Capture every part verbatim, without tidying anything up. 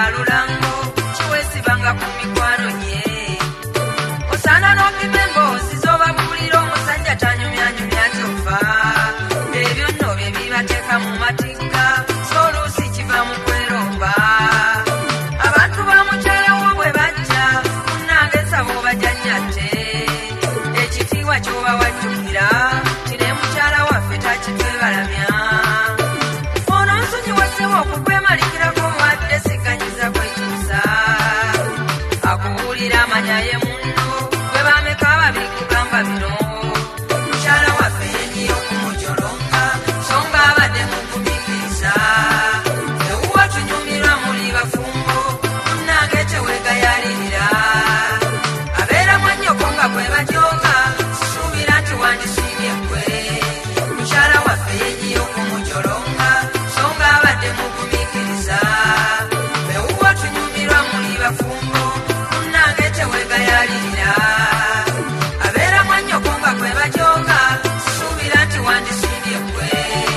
lulango kiwesibanga ku mikwano gye osana n'opima emboozi z'obabulira omusajja tanyumyanyumya kyova ebyo nno bye bibateeka mu matigga soluusi kiva mu kweromba abantu ba mukyala wo bwe bajja munnange nsaba obajajjatte ekitiibwa ky'oba wajjukira kire mukyala waffe takitwebalamya ono nsonyiwassewo okukwemalirako wadde siganyiza kwekyusa akubuulira amanya ye munno bwe bameka babiri kugamba bino mukyala waffe yenyiyo okumujolonga so nga abadde mugumikiriza ewuwa tunyumirwa muli bafumbo munnange tewegayalirira abeera mwannyoko nga gwe bajoga suubira nti wandisiibye gwe mukyala waffe yenyiyo okumujolonga so nga abadde mugumikiriza ewuwa tunyumirwa muli bafumbo munnange tewegayalirira abeera mwannyoko nga gwe bajoga suubira nti wandisiibye gwe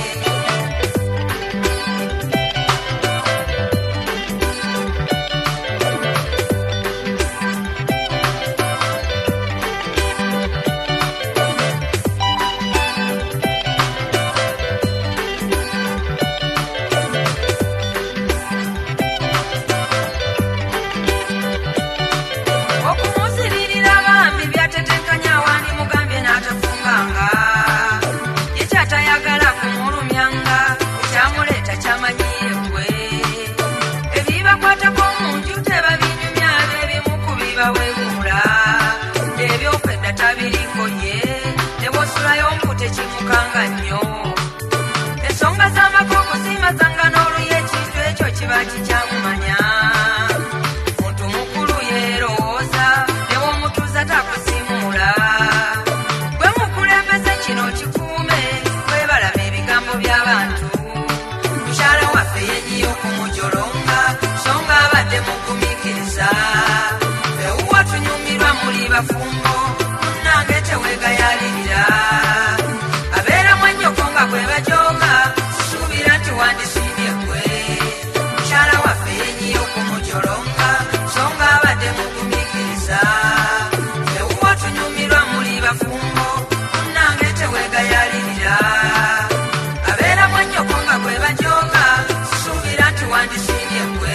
okumuziririra bambi byatetenkanya wandi mugambye n'atafunganga ye kyatayagala kumulumyanga ekyamuleeta kyamanyiye gwe ebibakwatako mu nju tebabinyumya beebimu ku bibawebuula ebyokwedda tabiriko ye nebwosulayo mpu tekimukanga nnyo ensonga z'amakoko zimazanga n'oluye ekintu ekyo kiba kikyamumanya muntu mukulu yeerowooza newomutuuza takusimuula gwe mukulembeze kino kikuume webalaba ebigambo by'abantu mukyala waffe yenyiyo okumujolonga so nga abadde mugumikiriza ewuwa tunyumirwa muli bafumbo munnange tewegayalirira abeera mwannyoko nga gwe bajoga suubira nti wandisiibye gwe mukyala waffe yenyiyo okumujolonga so nga abadde mugumikiriza ewuwa tunyumirwa muli bafumbo munnange tewegayalirira abeera mwannyoko nga gwe bajoga suubira nti wandisiibye gwe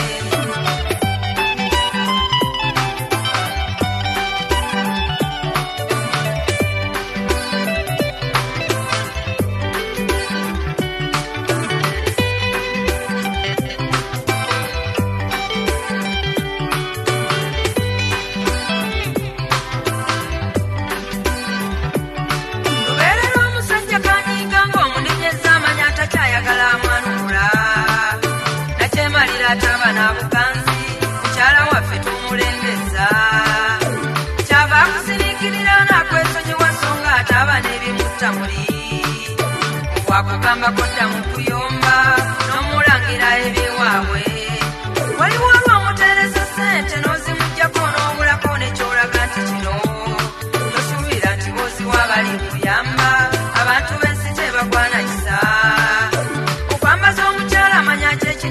lubeerera omusajja kanyiga ng'omunenyeza amanya atakyayagala amwanukula nakyemalira ataba n'abuganzi mukyala waffe tumulembeza kyava akusiriikirira n'akwesonyiwa so nga ataba n'ebimutta muli wakugambako dda mu kuyomba n'omulangira eby'ewaabwe waliwo olw'omuteereza ssente n'ozimuggyako n'obulako nekyolaga nti kino tosuubira nti boziwa bali kuyamba abantu b'ensi tebagwana kisa okwambaza omukyala amanya kyekyo